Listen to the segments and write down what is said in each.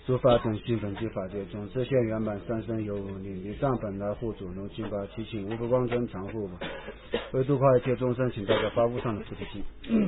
诸法等性本具法界，总是现圆满三身有无力，离上本来护主龙金法七情无不光真常护，为度化一切众生，请大家发悟上的菩提心。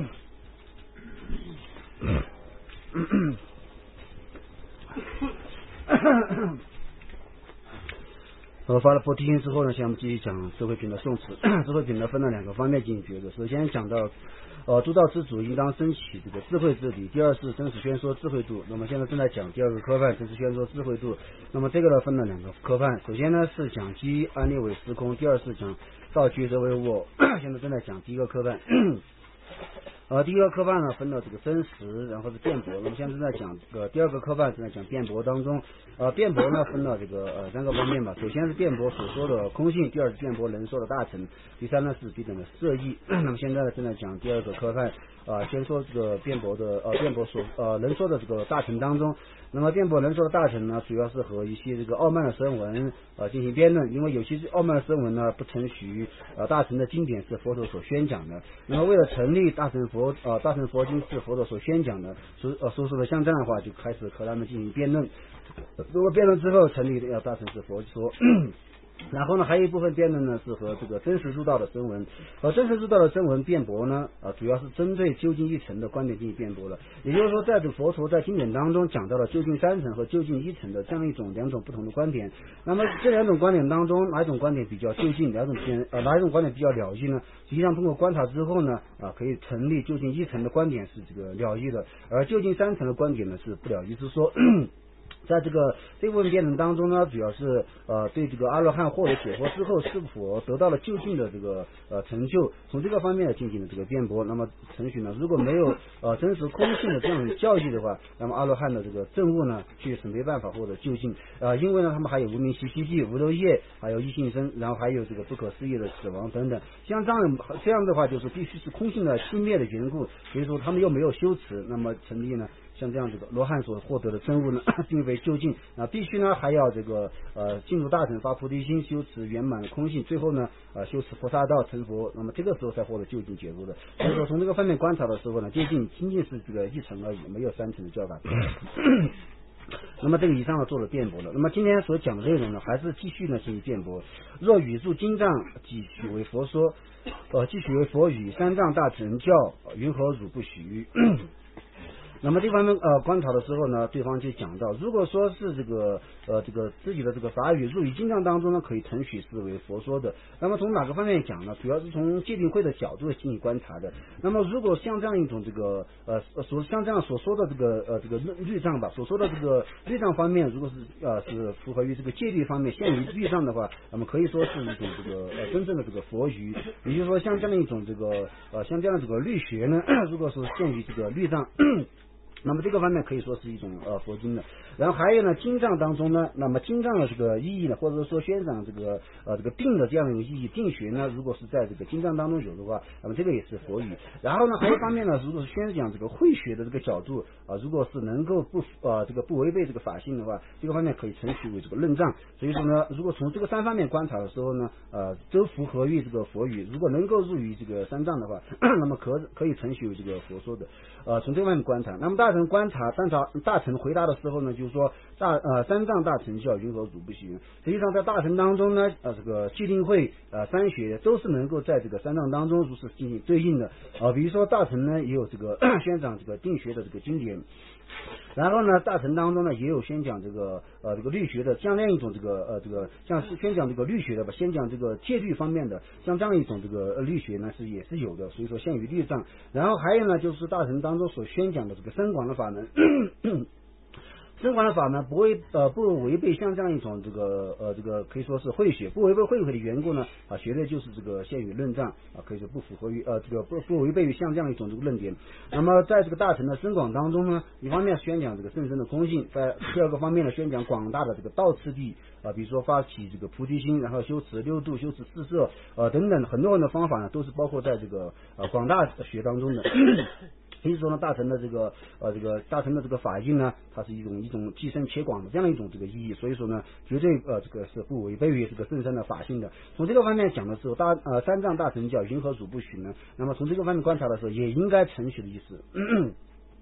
发了菩提心之后呢，现在我们继续讲智慧品的宋词。智慧品呢分了两个方面进行觉知。首先讲到诸道之主应当升起这个智慧之理，第二是真实宣说智慧度。那么现在正在讲第二个科范，真实宣说智慧度。那么这个呢分了两个科范，首先呢是讲机安立为时空，第二是讲道具则为我。现在正在讲第一个科范。第一个科范呢分了这个真实，然后是辩驳。那么现在正在讲第二个科范，正在讲辩驳当中。辩驳呢分了这个三个方面吧。首先是辩驳所说的空性，第二是辩驳能说的大乘，第三呢是彼等的色义。那么现在正在讲第二个科范。先说这个辩驳的辩驳所能说的这个大乘当中，那么辩驳能说的大乘呢，主要是和一些这个傲慢的声闻进行辩论，因为有些傲慢的声闻呢不承许大乘的经典是佛陀所宣讲的。那么为了成立大乘佛经是佛陀所宣讲的，说的像这样的话，就开始和他们进行辩论。如果辩论之后成立大乘是佛说。然后呢，还有一部分辩论呢是和这个真实入道的声闻，真实入道的声闻辩驳呢，主要是针对究竟一乘的观点进行辩驳了。也就是说，在这佛陀在经典当中讲到了究竟三乘和究竟一乘的这样两种不同的观点。那么这两种观点当中，哪一种观点比较究竟，哪一种观点比较了义呢？实际上通过观察之后呢，可以成立究竟一乘的观点是这个了义的，而究竟三乘的观点呢是不了义，是说。在这部分辩论当中呢，主要是对这个阿罗汉获得解脱之后是否得到了究竟的这个成就，从这个方面进行的这个辩驳。那么程序呢，如果没有真实空性的这样的教义的话，那么阿罗汉的这个证悟呢，确实没办法获得究竟因为呢，他们还有无明习习地、无漏业，还有异性生，然后还有这个不可思议的死亡等等。像这样的话，就是必须是空性的熄灭的缘故，所以说他们又没有修持，那么成立呢。像这样这个罗汉所获得的真悟呢，并非究竟必须呢还要这个进入大乘发菩提心，修持圆满的空性，最后呢修持菩萨道成佛，那么这个时候才获得究竟解脱的。所以说从这个方面观察的时候呢，仅仅是这个一乘而已，没有三乘的教法。那么这个以上呢做了辩驳了。那么今天所讲的内容呢，还是继续呢进行辩驳。若语入经藏，即许为佛说，即许为佛语，三藏大乘教，云何汝不许？那么这方面观察的时候呢，对方就讲到，如果说是这个自己的这个法语入于经藏当中呢，可以承许是为佛说的。那么从哪个方面讲呢？主要是从戒定慧的角度进行观察的。那么如果像这样一种这个像这样所说的这个律藏吧，所说的这个律藏方面，如果是符合于这个戒律方面，限于律藏的话，那么可以说是一种这个真正的这个佛语。也就是说，像这样一种这个像这样这个律学呢，如果是限于这个律藏。那么这个方面可以说是一种佛经的。然后还有呢，经藏当中呢，那么经藏的这个意义呢，或者说宣讲这个定的这样一个意义，定学呢，如果是在这个经藏当中有的话，那么这个也是佛语。然后呢，还有一方面呢，如果是宣讲这个慧学的这个角度如果是能够不违背这个法性的话，这个方面可以承许为这个论藏。所以说呢，如果从这个三方面观察的时候呢，都符合于这个佛语，如果能够入于这个三藏的话，那么可以承许为这个佛说的。从这方面观察，那么大乘观察大乘回答的时候呢，就是说三藏大乘教云何汝不许？实际上在大乘当中呢，这个戒定慧三学都是能够在这个三藏当中如是进行对应的比如说大乘呢也有这个宣讲这个定学的这个经典。然后呢，大乘当中呢也有宣讲这个律学的，像那样一种像是宣讲这个律学的吧，宣讲这个戒律方面的，像这样一种这个律学呢也是有的，所以说限于律藏。然后还有呢，就是大乘当中所宣讲的这个深广的法门。深广的法门不违背像这样一种这个可以说是慧学，不违背慧学的缘故呢绝对就是这个限于论藏可以说不符合于这个不违背于像这样一种这个论点。那么在这个大乘的深广当中呢，一方面宣讲这个甚深的空性，在第二个方面呢宣讲广大的这个道次第比如说发起这个菩提心，然后修持六度，修持四摄等等很多的方法呢，都是包括在这个广大学当中的。所以说呢，大乘的这个大乘的这个法印呢，它是一种既深且广的这样一种这个意义。所以说呢，绝对这个是不违背于这个甚深的法性的。从这个方面讲的时候，三藏大乘教云何汝不许呢？那么从这个方面观察的时候，也应该承许的意思。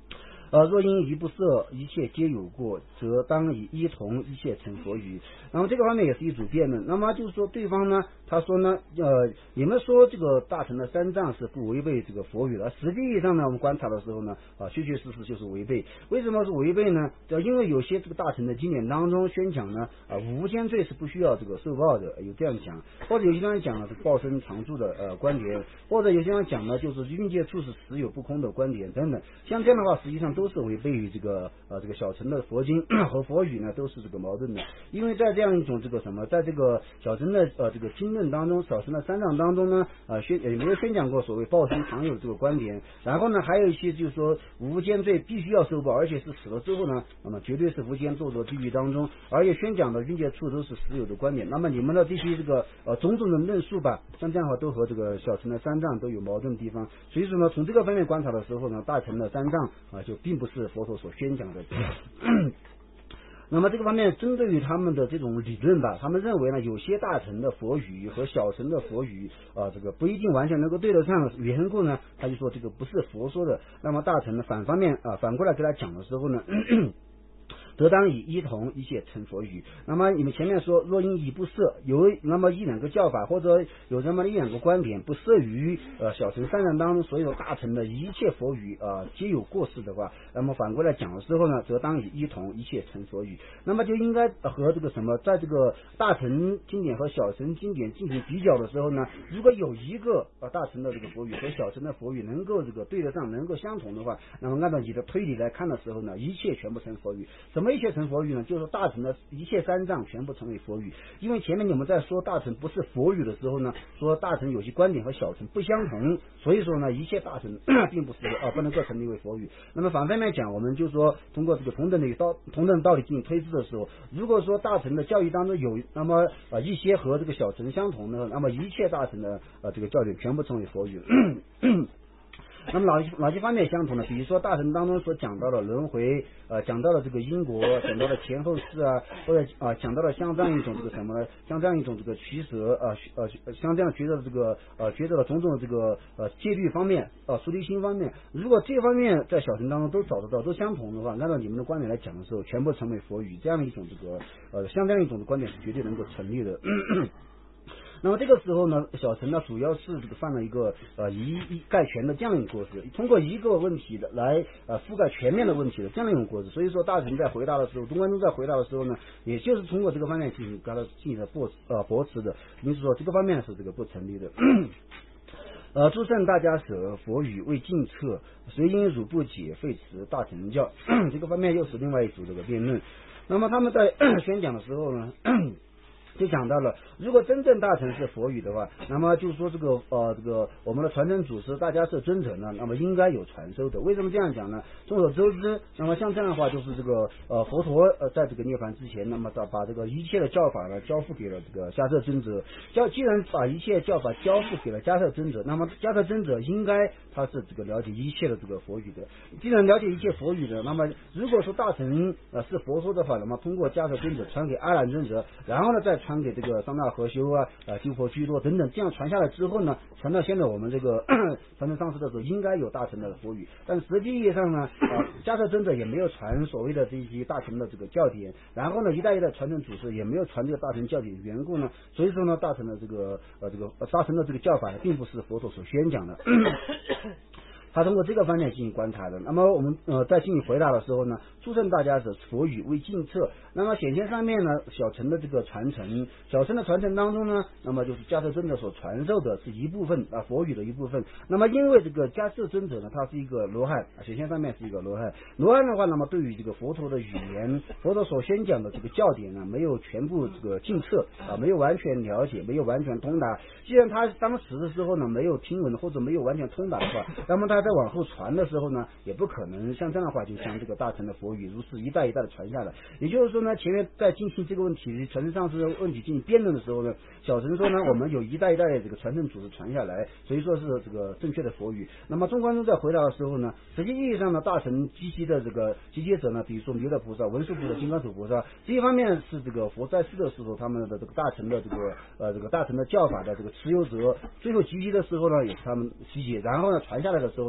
若因一不摄，一切皆有过，则当以一同，一切成佛语。那么这个方面也是一组辩论。那么就是说对方呢，他说呢，你们说这个大乘的三藏是不违背这个佛语的，实际意义上呢，我们观察的时候呢，确确实实就是违背。为什么是违背呢？因为有些这个大乘的经典当中宣讲呢，无间罪是不需要这个受报的，有这样讲，或者有些人讲呢是报身常住的观点，或者有些人讲呢就是蕴界处是实有不空的观点等等。像这样的话，实际上都是违背于这个小乘的佛经和佛语呢，都是这个矛盾的。因为在这样一种这个什么，在这个小乘的这个经论当中，小乘的三藏当中呢，也没有宣讲过所谓报身常有这个观点。然后呢，还有一些就是说无间罪必须要受报，而且是死了之后呢，那么绝对是无间堕落地狱当中，而且宣讲的蕴界处都是实有的观点。那么你们的这些这个种种的论述吧，像这样的话都和这个小乘的三藏都有矛盾的地方。所以说呢，从这个方面观察的时候呢，大乘的三藏就并不是佛陀所宣讲的。那么这个方面针对于他们的这种理论吧，他们认为呢，有些大乘的佛语和小乘的佛语这个不一定完全能够对得上，缘故呢，他就说这个不是佛说的。那么大乘的反过来给他讲的时候呢则当以一同，一切成佛语。那么你们前面说，若因一不摄，有那么一两个教法，或者有这么一两个观点不摄于小乘三藏当中所有大乘的一切佛语皆有过失的话，那么反过来讲的时候呢，则当以一同，一切成佛语。那么就应该和这个什么，在这个大乘经典和小乘经典进行比较的时候呢，如果有一个大乘的这个佛语和小乘的佛语能够这个对得上，能够相同的话，那么按照你的推理来看的时候呢，一切全部成佛语。什么一切成佛语呢？就是大乘的一切三藏全部成为佛语。因为前面你们在说大乘不是佛语的时候呢，说大乘有些观点和小乘不相同，所以说呢，一切大乘并不是不能够成立为佛语。那么反方面讲，我们就说通过这个同等道理进行推知的时候，如果说大乘的教义当中有那么一些和这个小乘相同的，那么一切大乘的这个教典全部成为佛语。那么哪些方面相同呢？比如说大乘当中所讲到的轮回，讲到了这个因果，讲到了前后世或者讲到了像这样一种这个什么呢？像这样一种这个取舍像这样觉得这个觉得了种种这个戒律方面出离心方面，如果这方面在小乘当中都找得到都相同的话，按照你们的观点来讲的时候，全部成为佛语，这样一种这个像这样一种的观点是绝对能够成立的。那么这个时候呢，小乘呢主要是这个犯了一个一概全的这样一个过失，通过一个问题的来覆盖全面的问题的这样一种过失。所以说大乘在回答的时候，中观宗在回答的时候呢，也就是通过这个方面进行跟他进行了驳斥的，因此说这个方面是这个不成立的。诸圣大家舍佛语为尽彻，虽因汝不解，废持大乘教。这个方面又是另外一组这个辩论。那么他们在宣讲的时候呢就讲到了，如果真正大乘是佛语的话，那么就是说这个我们的传承祖师大家是尊者呢，那么应该有传授的。为什么这样讲呢？众所周知，那么像这样的话，就是这个佛陀在这个涅槃之前，那么把这个一切的教法呢交付给了这个迦叶尊者。既然把一切教法交付给了迦叶尊者，那么迦叶尊者应该他是这个了解一切的这个佛语的。既然了解一切佛语的，那么如果说大乘是佛说的话，那么通过迦叶尊者传给阿难尊者，然后呢再传给这个桑那合修鸠婆居罗等等，这样传下来之后呢，传到现在我们这个传承上师的时候，应该有大乘的佛语。但实际意义上呢，迦叶尊者也没有传所谓的这些大乘的这个教典，然后呢一代一代传承祖师也没有传这个大乘教典的缘故呢，所以说呢大乘的这个大乘的这个教法呢，并不是佛陀所宣讲的。他通过这个方面进行观察的。那么我们在进行回答的时候呢，诸圣大家是佛语为尽彻。那么显现上面呢，小乘的这个传承，小乘的传承当中呢，那么就是迦叶尊者所传授的是一部分佛语的一部分。那么因为这个迦叶尊者呢，他是一个罗汉，显现上面是一个罗汉。罗汉的话，那么对于这个佛陀的语言，佛陀所宣讲的这个教典呢，没有全部这个尽彻没有完全了解，没有完全通达。既然他当时的时候呢，没有听闻或者没有完全通达的话，那么他在往后传的时候呢，也不可能像这样的话，就像这个大乘的佛语如是一代一代的传下来。也就是说呢，前面在进行这个问题传承上师的问题进行辩论的时候呢，小乘说呢，我们有一代一代的这个传承祖师传下来，所以说是这个正确的佛语。那么中观宗在回答的时候呢，实际意义上呢，大乘积极的这个集结者呢，比如说弥勒菩萨、文殊菩萨、金刚手菩萨，这一方面是这个佛在世的时候他们的这个大乘的这个大乘的教法的这个持有者，最后集结的时候呢，也是他们集结，然后呢传下来的时候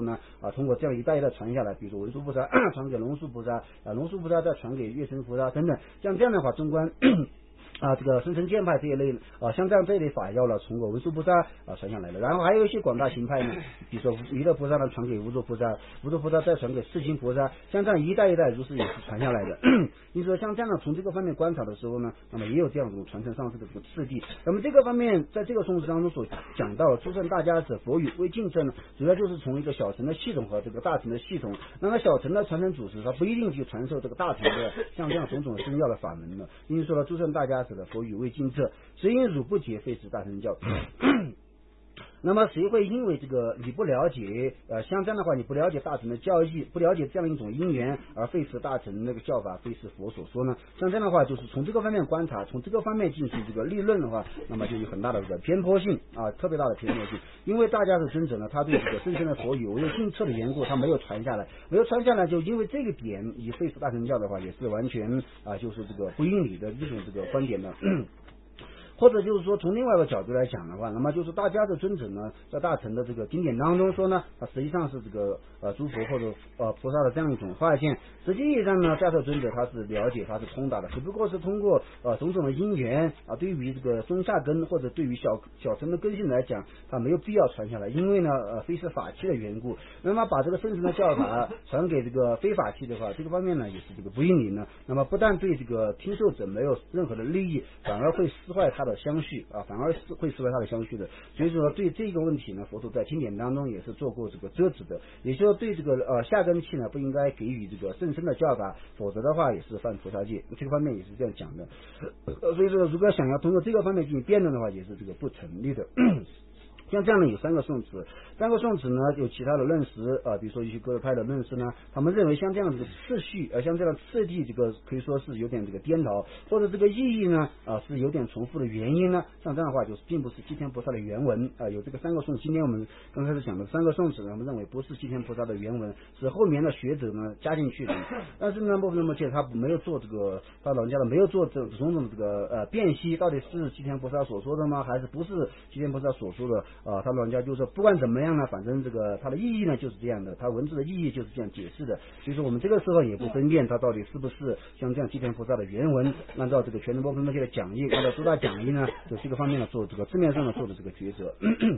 候呢，通过这样一代一代传下来，比如说文殊菩萨传给龙树菩萨，龙树菩萨再传给月神菩萨等等，像这样的话，中观这个生辰剑派这一类像这样这一类法要呢，从文殊菩萨传下来的。然后还有一些广大行派呢，比如说弥勒菩萨呢传给无著菩萨，无著菩萨再传给世亲菩萨，像这样一代一代如是也是传下来的。因此说像这样的从这个方面观察的时候呢，那么也有这样一种传承上师的这个次第。那么这个方面在这个颂词当中所讲到诸圣大家者佛语为敬者呢，主要就是从一个小乘的系统和这个大乘的系统。那么小乘的传承祖师他不一定去传授这个大乘的像这样种种深要的法门呢。因此说了诸圣大家者的佛语为敬者，谁因汝不解废止大乘教？那么谁会因为这个你不了解像这样的话你不了解大乘的教义，不了解这样一种因缘而废止大乘那个教法，非是佛所说呢？像这样的话就是从这个方面观察，从这个方面进行这个立论的话，那么就有很大的这个偏颇性特别大的偏颇性。因为大家的尊者呢，他对这个深深的佛语唯有尽彻的缘故，他没有传下来，就因为这个点以废止大乘教的话也是完全就是这个不应理的一种这个观点的。或者就是说从另外一个角度来讲的话，那么就是大家的尊者呢，在大乘的这个经典当中说呢，它实际上是这个诸佛或者菩萨的这样一种化现。实际意义上呢，大乘尊者他是了解，他是通达的，只不过是通过种种的因缘对于这个中下根或者对于小乘的根性来讲，他没有必要传下来，因为呢非是法器的缘故。那么把这个深层的教法传给这个非法器的话，这个方面呢也是这个不应理呢。那么不但对这个听受者没有任何的利益，反而会撕坏他的相续反而是会撕坏他的相续的。所以说对这个问题呢，佛陀在经典当中也是做过这个遮止的，也就是说对这个下根器呢不应该给予这个甚深的教法，否则的话也是犯菩萨戒，这个方面也是这样讲的。所以说如果想要通过这个方面进行辩论的话，也是这个不成立的。像这样的有三个颂词呢有其他的论师比如说一些各派的论师呢，他们认为像这样的这个次序像这样的次第这个可以说是有点这个颠倒，或者这个意义呢是有点重复的原因呢，像这样的话就是并不是寂天菩萨的原文有这个三个颂，今天我们刚开始讲的三个颂词呢，我们认为不是寂天菩萨的原文，是后面的学者呢加进去的。但是呢部分那么且他没有做这个他老人家呢没有做这种种这个辨析，到底是寂天菩萨所说的吗，还是不是寂天菩萨所说的他老人家就说不管怎么样呢，反正这个它的意义呢就是这样的，它文字的意义就是这样解释的。所以说我们这个时候也不争辩它到底是不是像这样寂天菩萨的原文，按照这个全能波分那些的讲义，按照诸大讲义呢，就这个方面呢做这个字面上的做的这个抉择。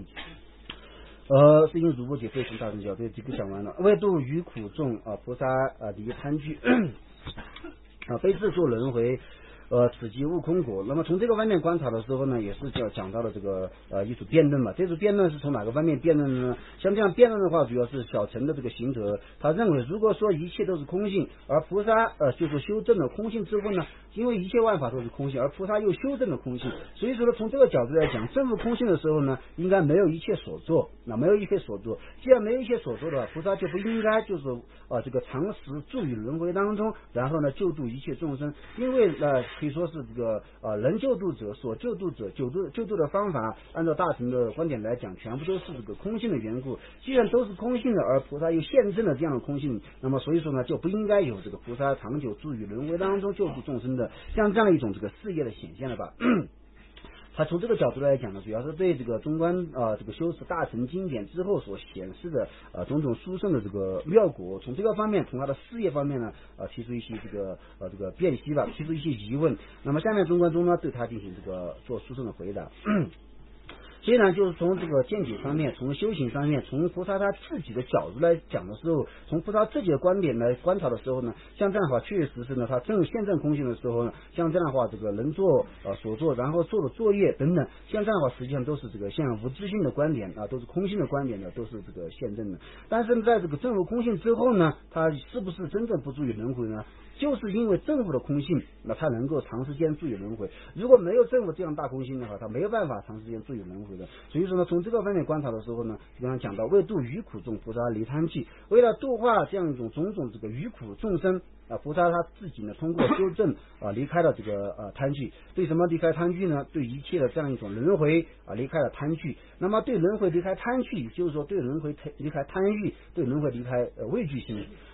是因如不解废止大乘教，这几个讲完了。为度余苦众菩萨离贪具非自作轮回此即悟空果。那么从这个方面观察的时候呢，也是讲到了这个一组辩论嘛。这组辩论是从哪个方面辩论呢？像这样辩论的话，主要是小乘的这个行者，他认为如果说一切都是空性，而菩萨就是修正了空性之后呢，因为一切万法都是空性，而菩萨又修正了空性，所以说呢，从这个角度来讲，证悟空性的时候呢，应该没有一切所做。那没有一切所做，既然没有一切所做的话，菩萨就不应该就是这个长时住于轮回当中，然后呢救度一切众生。因为可以说是这个能救度者所救度者救度的方法，按照大乘的观点来讲，全部都是这个空性的缘故。既然都是空性的，而菩萨又现证了这样的空性，那么所以说呢，就不应该有这个菩萨长久住于轮回当中救度众生的像这样的一种这个事业的显现了吧。他从这个角度来讲呢，主要是对这个中观这个修持大乘经典之后所显示的种种殊胜的这个妙果，从这个方面，从他的事业方面呢提出一些这个辨析吧，提出一些疑问。那么下面中观中呢对他进行这个做殊胜的回答。虽然就是从这个见解方面，从修行方面，从菩萨他自己的角度来讲的时候，从菩萨自己的观点来观察的时候呢，像这样的话确实是呢，他现证空性的时候呢，像这样的话这个能做所做，然后做的作业等等，像这样的话实际上都是这个像无自性的观点都是空性的观点呢，都是这个现证的。但是在这个证悟空性之后呢，他是不是真正不住于轮回呢？就是因为证悟的空性，那他能够长时间住于轮回。如果没有证悟这样大空性的话，他没有办法长时间住于轮回的。所以说呢，从这个方面观察的时候呢，刚刚讲到为度余苦众，菩萨离贪具，为了度化这样一种种种这个余苦众生菩萨他自己呢通过修正离开了这个贪具。对什么离开贪具呢？对一切的这样一种轮回离开了贪具。那么对轮回离开贪具，就是说对轮回离开贪欲，对轮回离开畏惧心。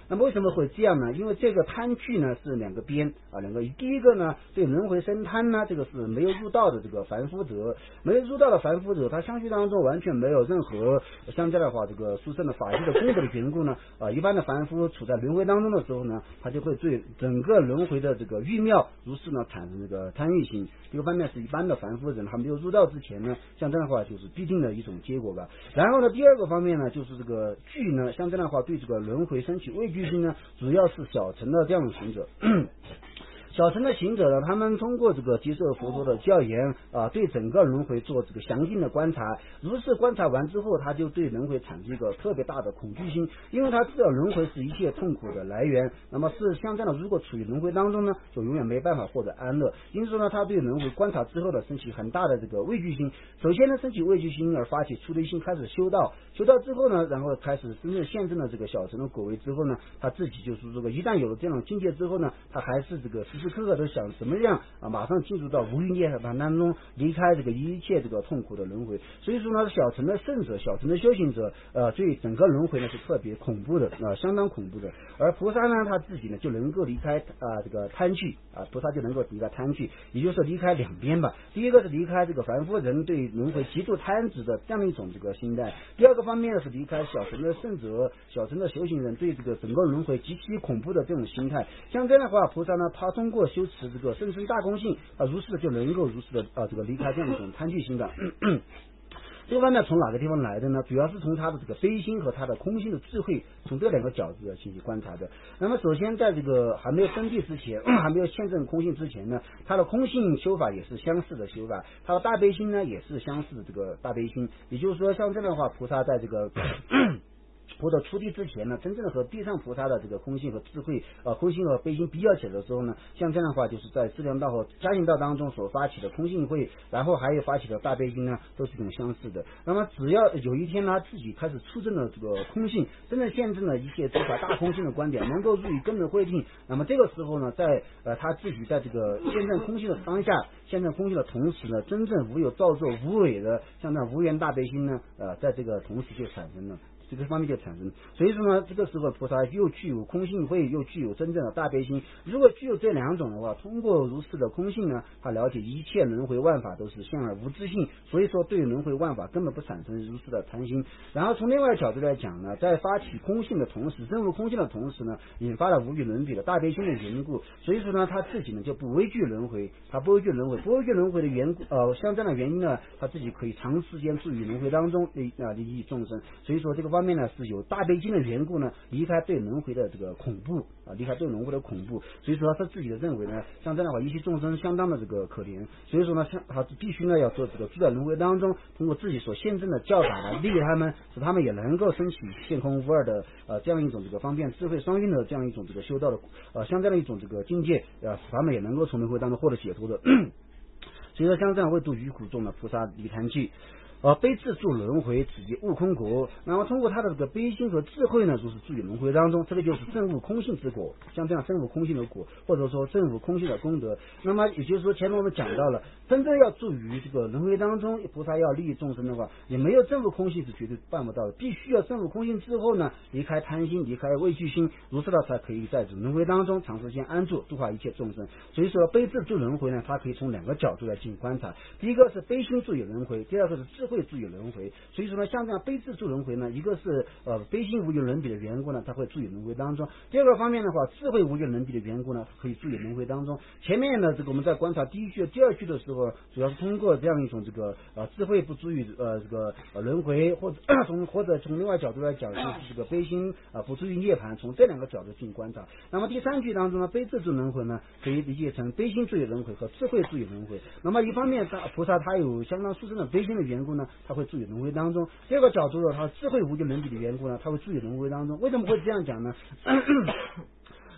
那么为什么会这样呢？因为这个贪具呢是两个边啊，第一个呢对轮回生贪呢，这个是没有入道的这个凡夫者，没有入道的凡夫者，他相续当中完全没有任何相加的话这个殊胜的法器的功德的缘故呢，一般的凡夫处在轮回当中的时候呢，他就会对整个轮回的这个欲妙如是呢产生这个贪欲心。这个方面是一般的凡夫人还没有入道之前呢，像这样的话就是必定的一种结果吧。然后呢，第二个方面呢，就是这个惧呢，像这样的话对这个轮回升起畏惧心呢，主要是小乘的这样的行者。小乘的行者呢，他们通过这个接受佛陀的教言对整个轮回做这个详尽的观察，如是观察完之后，他就对轮回产生一个特别大的恐惧心，因为他知道轮回是一切痛苦的来源，那么是像这样的，如果处于轮回当中呢，就永远没办法获得安乐。因此呢，他对轮回观察之后呢，升起很大的这个畏惧心。首先呢，升起畏惧心而发起出离心，开始修道之后呢，然后开始真正现证了这个小乘的果位之后呢，他自己就是这个一旦有了这种境界之后呢，他还是这个时时刻刻都想怎么样马上进入到无余涅槃当中，离开这个一切这个痛苦的轮回。所以说呢，小乘的圣者、小乘的修行者对整个轮回呢是特别恐怖的相当恐怖的。而菩萨呢，他自己呢就能够离开这个贪具菩萨就能够离开贪具，也就是离开两边吧。第一个是离开这个凡夫人对轮回极度贪执的这样的一种这个心态，第二个方面呢是离开小乘的圣者、小乘的修行人对这个整个轮回极其恐怖的这种心态。像这样的话，菩萨呢他通过修持这个甚深大空性如是就能够如是的这个离开这样一种贪具心的。这个方面从哪个地方来的呢？主要是从他的这个悲心和他的空性的智慧，从这两个角度要进行观察的。那么首先在这个还没有登地之前，还没有现证空性之前呢，他的空性修法也是相似的修法，他的大悲心呢也是相似的这个大悲心。也就是说，像这样的话，菩萨在这个或者出地之前呢，真正的和地上菩萨的这个空性和智慧空性和悲心比较起来的时候呢，像这样的话就是在资粮道和嘉行道当中所发起的空性慧，然后还有发起的大悲心呢，都是这种相似的。那么只要有一天他自己开始出证了这个空性，真正现证了一切诸法大空性的观点，能够入于根本慧定，那么这个时候呢，在他自己在这个现证空性的当下，现证空性的同时呢，真正无有造作无伪的像那无缘大悲心呢在这个同时就产生了，这个方面就产生。所以说呢，这个时候菩萨又具有空性慧，又具有真正的大悲心。如果具有这两种的话，通过如是的空性呢，他了解一切轮回万法都是相而无自性，所以说对轮回万法根本不产生如是的贪心。然后从另外角度来讲呢，在发起空性的同时，证悟空性的同时呢，引发了无与伦比的大悲心的缘故，所以说呢，他自己呢就不畏惧轮回，他不畏惧轮回，不畏惧轮回的缘故像这样的原因呢，他自己可以长时间住于轮回当中利益众生。所以说这个方面呢是有大悲心的缘故呢，离开对轮回的这个恐怖离开对轮回的恐怖。所以说他自己的认为呢，像这样的话一切众生相当的这个可怜，所以说呢他必须呢要做这个住在轮回当中，通过自己所现证的教法来利益他们，使他们也能够升起现空无二的这样一种这个方便智慧双运的这样一种这个修道的像这样一种这个境界使他们也能够从轮回当中获得解脱的。所以说像这样为度于苦众的菩萨离贪具悲智助轮回，此即悟空果。然后通过他的这个悲心和智慧呢，就是住于轮回当中，这个就是证悟空性之果，像这样证悟空性的果，或者说证悟空性的功德。那么也就是说，前面我们讲到了，真正要住于这个轮回当中，菩萨要利益众生的话，也没有证悟空性是绝对办不到的，必须要证悟空性之后呢，离开贪心，离开畏惧心，如是的才可以在轮回当中长时间安住，度化一切众生。所以说，悲智助轮回呢，它可以从两个角度来进行观察。第一个是悲心助于轮回，第二个是智慧助于轮回。所以说呢，像这样悲智助轮回呢，一个是悲心无与伦比的缘故呢，它会助于轮回当中；第二个方面的话，智慧无与伦比的缘故呢，可以助于轮回当中。前面呢，这个我们在观察第一句、第二句的时候，主要是通过这样一种这个智慧不助于这个轮回，或者从另外角度来讲，就是这个悲心不助于涅槃，从这两个角度进行观察。那么第三句当中呢，悲智助轮回呢，可以理解成悲心助于轮回和智慧助于轮回。那么一方面，菩萨他有相当殊胜的悲心的缘故呢，他会助于轮回当中；第二个角度呢，他智慧无与伦比的缘故呢，他会助于轮回当中。为什么会这样讲呢？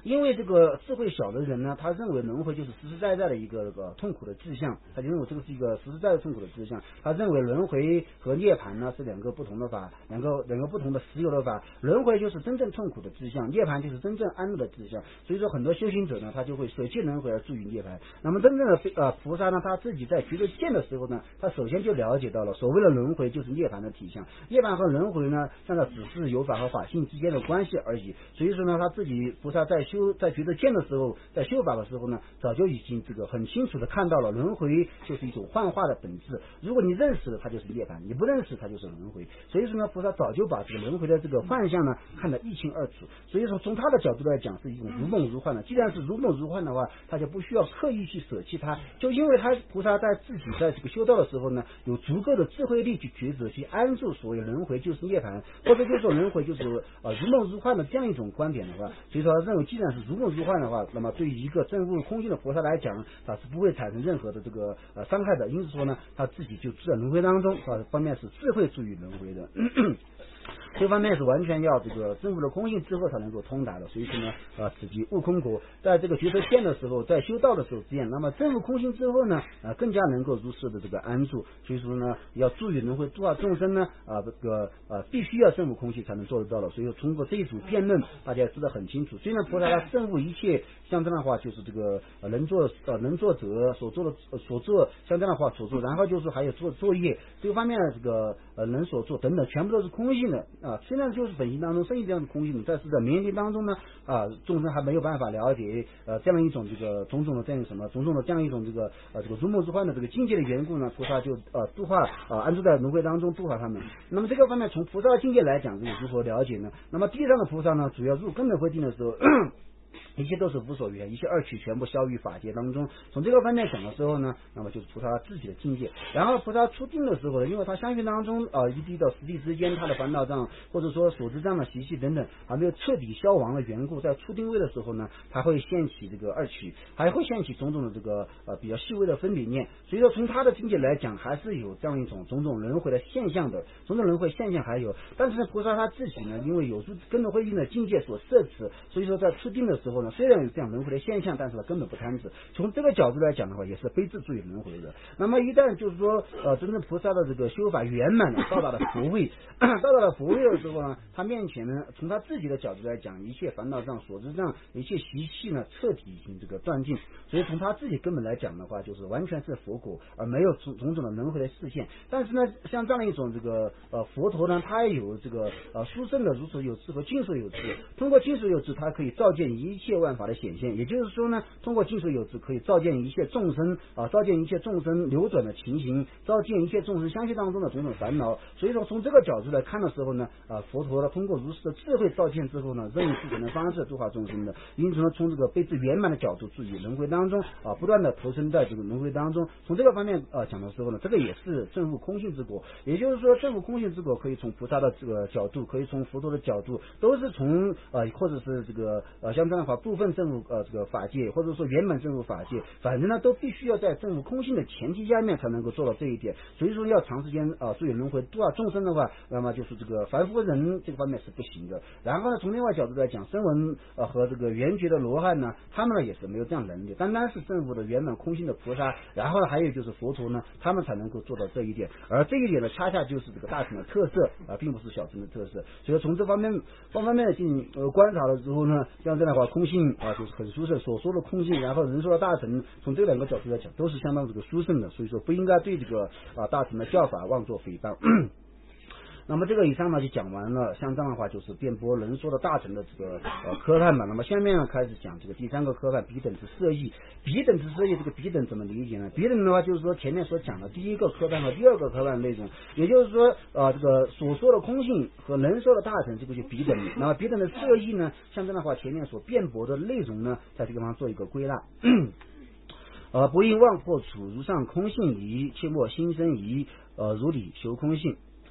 因为这个智慧小的人呢，他认为轮回就是实实在在的一个痛苦的志向，他就认为这个是一个实实在在痛苦的志向。他认为轮回和涅槃呢是两个不同的法，两个不同的实有的法。轮回就是真正痛苦的志向，涅槃就是真正安乐的志向。所以说很多修行者呢，他就会舍弃轮回而注于涅槃。那么真正的菩萨呢，他自己在觉得见的时候呢，他首先就了解到了所谓的轮回就是涅槃的体相。涅槃和轮回呢，现在只是有法和法性之间的关系而已。所以说呢，他自己菩萨在觉得见的时候，在修法的时候呢，早就已经这个很清楚的看到了轮回就是一种幻化的本质。如果你认识了它就是涅槃，你不认识它就是轮回。所以说呢，菩萨早就把这个轮回的这个幻象呢看得一清二楚。所以说从他的角度来讲，是一种如梦如幻的。既然是如梦如幻的话，他就不需要刻意去舍弃它，就因为他菩萨在自己在这个修道的时候呢，有足够的智慧力去抉择，去安住所谓轮回就是涅槃，或者就是说轮回就是如梦如幻的这样一种观点的话，所以说他认为既然是如梦如幻的话，那么对于一个证悟空性的菩萨来讲，他是不会产生任何的这个伤害的。因此说呢，他自己就住在轮回当中，方面是智慧助于轮回的。这方面是完全要这个证悟了空性之后才能够通达的。所以说呢，此即悟空果，在这个觉得见的时候，在修道的时候见，那么证悟空性之后呢，更加能够如实的这个安住。所以说呢，要助于轮回度化众生呢，必须要证悟空性才能做得到了。所以说通过这一组辩论，大家知道很清楚。虽然菩萨他证悟一切，像这样的话就是这个能做者所做像这样的话所做，然后就是还有作业这个方面的这个能所做等等，全部都是空性的。虽然就是本性当中生意这样的空性，但是在冥界当中呢，众生还没有办法了解这样一种这个种种的这样一种这个如梦如幻的这个境界的缘故呢，菩萨就度化安住在轮回当中度化他们。那么这个方面从菩萨的境界来讲，如何了解呢？那么地上的菩萨呢，主要入根本慧定的时候一切都是无所缘，一切二取全部消于法界当中。从这个方面讲的时候呢，那么就是菩萨自己的境界。然后菩萨出定的时候呢，因为他相续当中一地到十地之间，他的烦恼障或者说所知障的习气等等还没有彻底消亡的缘故，在出定位的时候呢，他会现起这个二取，还会现起种种的这个比较细微的分别念。所以说从他的境界来讲，还是有这样一种种种轮回的现象的，种种轮回现象还有。但是呢，菩萨他自己呢，因为有根本慧定的境界所摄持，所以说在出定的时候呢，虽然有这样轮回的现象，但是呢根本不贪执。从这个角度来讲的话，也是非自助于轮回的。那么一旦就是说真正菩萨的这个修法圆满了，到达了佛位的时候呢，他面前呢，从他自己的角度来讲，一切烦恼障、所知障、一切习气呢，彻底已经这个断尽。所以从他自己根本来讲的话，就是完全是佛果，而没有种种的轮回的视线。但是呢，像这样一种这个佛陀呢，他也有这个殊胜的如所有智和尽所有智。通过尽所有智，他可以照见一切万法的显现。也就是说呢，通过尽所有智可以照见一切众生照见一切众生流转的情形，照见一切众生相续当中的种种烦恼。所以说从这个角度来看的时候呢，佛陀呢通过如是的智慧照见之后呢，任以自己的方式度化众生的。因此呢，从这个悲智圆满的角度，注意轮回当中不断的投身在这个轮回当中。从这个方面讲的时候呢，这个也是证悟空性之果。也就是说，证悟空性之果可以从菩萨的这个角度，可以从佛陀的角度，都是从或者是这个像这样的话部分证悟这个法界，或者说圆满证悟法界，反正呢都必须要在证悟空性的前提下面才能够做到这一点。所以说要长时间注意轮回度化众生的话，那么就是这个凡夫人这个方面是不行的。然后呢，从另外角度来讲，声闻和这个圆觉的罗汉呢，他们呢也是没有这样能力，单单是证悟的圆满空性的菩萨，然后呢还有就是佛陀呢，他们才能够做到这一点。而这一点呢，恰恰就是这个大乘的特色并不是小乘的特色。所以从这方面的进行观察了之后呢，像这样的话空性就是很殊胜，所说的空性，然后人说的大乘，从这两个角度来讲都是相当这个殊胜的。所以说不应该对这个大乘的教法妄作诽谤。那么这个以上呢就讲完了，像这样的话就是辩驳人说的大乘的这个科判嘛。那么下面呢开始讲这个第三个科判，彼等之色义。彼等之色义，这个彼等怎么理解呢？彼等的话就是说前面所讲的第一个科判和第二个科判内容，也就是说这个所说的空性和人说的大乘，这个就彼等。那么彼等的色义呢，像这样的话前面所辩驳的内容呢，在这个地方做一个归纳。不应妄破处，如上空性疑，切莫心生疑，如理修空性。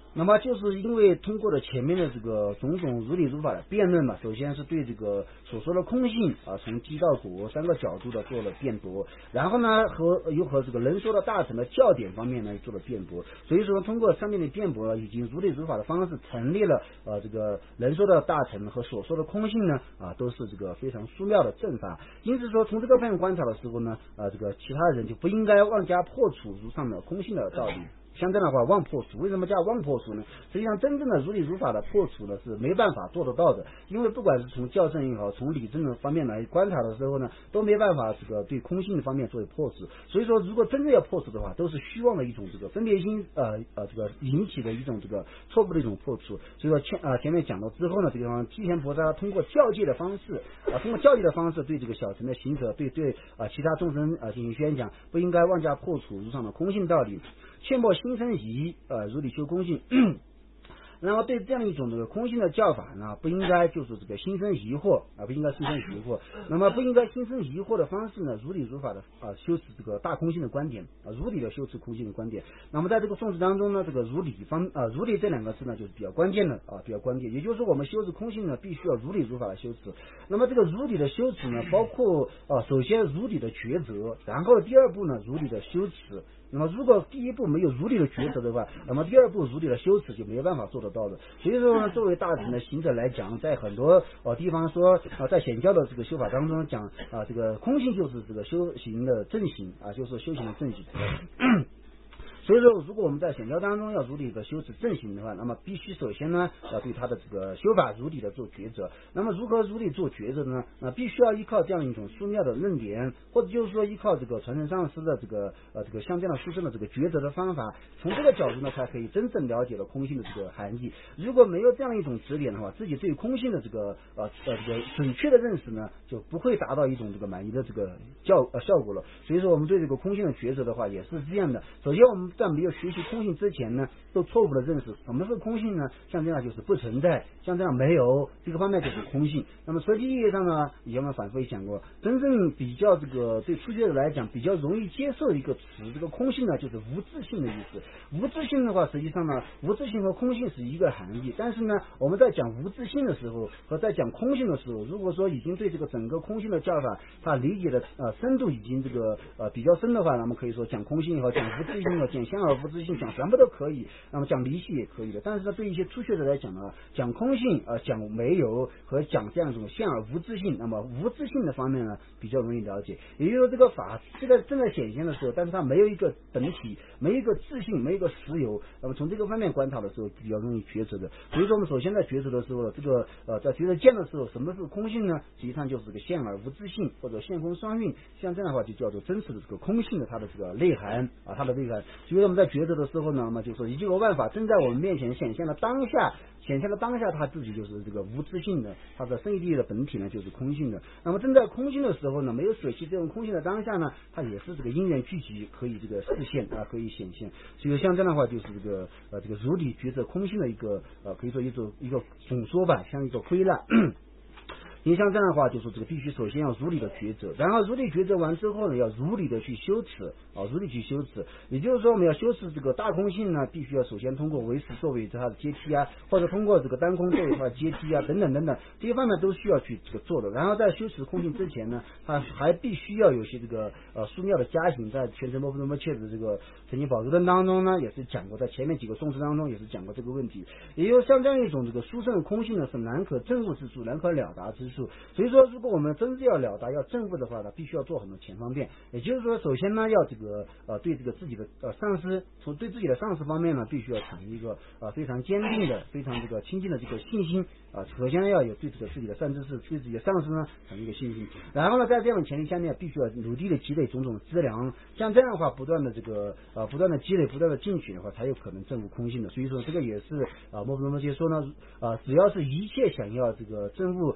那么就是因为通过了前面的这个种种如理如法的辩论嘛，首先是对这个所说的空性从基到果三个角度的做了辩驳，然后呢又和这个能说的大乘的教典方面呢做了辩驳，所以说通过上面的辩驳已经如理如法的方式成立了这个能说的大乘和所说的空性呢都是这个非常殊妙的正法，因此说从这个方面观察的时候呢这个其他人就不应该妄加破除如上的空性的道理。像这样的话妄破除，为什么叫妄破除呢？实际上真正的如理如法的破除呢是没办法做得到的，因为不管是从教证也好，从理证的方面来观察的时候呢，都没办法这个对空性的方面作为破除。所以说如果真正要破除的话，都是虚妄的一种这个分别心这个引起的一种这个错误的一种破除。所以说前面讲到之后呢，这个地方毗乾菩萨通过教诫的方式通过教诫的方式对这个小乘的行者对其他众生进行宣讲，不应该妄加破除如上的空性道理，切莫心生疑如理修空性。然后对这样一种这个空性的教法呢，不应该就是这个心生疑惑不应该心生疑惑。那么不应该心生疑惑的方式呢，如理如法的修持这个大空性的观点如理的修持空性的观点。那么在这个颂词当中呢，这个如理这两个字呢就是比较关键的比较关键。也就是说我们修持空性呢，必须要如理如法的修持。那么这个如理的修持呢，包括首先如理的抉择，然后第二步呢如理的修持。那么如果第一步没有如理的抉择的话，那么第二步如理的修持就没有办法做得到的。所以说呢，作为大乘的行者来讲，在很多地方说在显教的这个修法当中讲这个空性就是这个修行的正行就是修行的正行。所以说如果我们在显教当中要如理的修持正行的话，那么必须首先呢要对他的这个修法如理的做抉择。那么如何如理做抉择呢？必须要依靠这样一种殊妙的论点，或者就是说依靠这个传承上师的这个像这样的殊胜的这个抉择的方法，从这个角度呢才可以真正了解了空性的这个含义。如果没有这样一种指点的话，自己对空性的这个准确的认识呢，就不会达到一种这个满意的这个效果了。所以说我们对这个空性的抉择的话也是这样的。首先我们在没有学习空性之前呢，都错误的认识什么是空性呢？像这样就是不存在，像这样没有，这个方面就是空性。那么实际意义上呢，以前我们反复也讲过，真正比较这个对初学者来讲比较容易接受的一个词，这个空性呢就是无自性的意思。无自性的话，实际上呢，无自性和空性是一个含义，但是呢，我们在讲无自性的时候和在讲空性的时候，如果说已经对这个整个空性的教法它理解的深度已经这个比较深的话，那么可以说讲空性也好，讲无自性也好，讲相而无自性，讲什么都可以，那么讲离系也可以的。但是呢，对一些初学者来讲呢，讲空性讲没有和讲这样一种相而无自性，那么无自性的方面呢比较容易了解。也就是说这个法这个正在显现的时候，但是它没有一个本体，没有一个自性，没有一个实有，那么从这个方面观察的时候比较容易抉择的。所以说我们首先在抉择的时候，这个在抉择见的时候，什么是空性呢？实际上就是这个现而无自性，或者现空双运，像这样的话就叫做真实的这个空性的它的这个内涵它的内涵。所以我们在抉择的时候呢，那么就说一切有办法正在我们面前显现了当下，它自己就是这个无自性的，它的生义的本体呢就是空性的。那么正在空性的时候呢，没有舍弃这种空性的当下呢，它也是这个因缘聚集，可以这个示现可以显现。所以像这样的话就是这个如理抉择空性的一个可以说一个总说吧，像一个归纳。因为像这样的话，就是这个必须首先要如理的抉择，然后如理抉择完之后呢，要如理的去修持如理去修持。也就是说，我们要修持这个大空性呢，必须要首先通过唯识作为它的阶梯或者通过这个单空作为它的阶梯等等等等，这些方面都需要去这个做的。然后在修持空性之前呢，它还必须要有些这个殊妙的加行，在全真波波切的这个曾经宝珠论当中呢，也是讲过，在前面几个颂词当中也是讲过这个问题。也就是像这样一种这个殊胜的空性呢，是难可证悟之处，难可了达之处。所以说如果我们真是要了达要证悟的话呢，必须要做很多前方便。也就是说首先呢要这个对这个自己的上师，从对自己的上师方面呢，必须要产生一个非常坚定的非常这个亲近的这个信心首先要有对这个自己的善知识对自己的上师呢产生一个信心。然后呢在这样的前提下面，必须要努力的积累种种资粮，像这样的话不断的这个不断的积累不断的进取的话，才有可能证悟空性的。所以说这个也是摩诃摩羯说呢只要是一切想要这个证悟空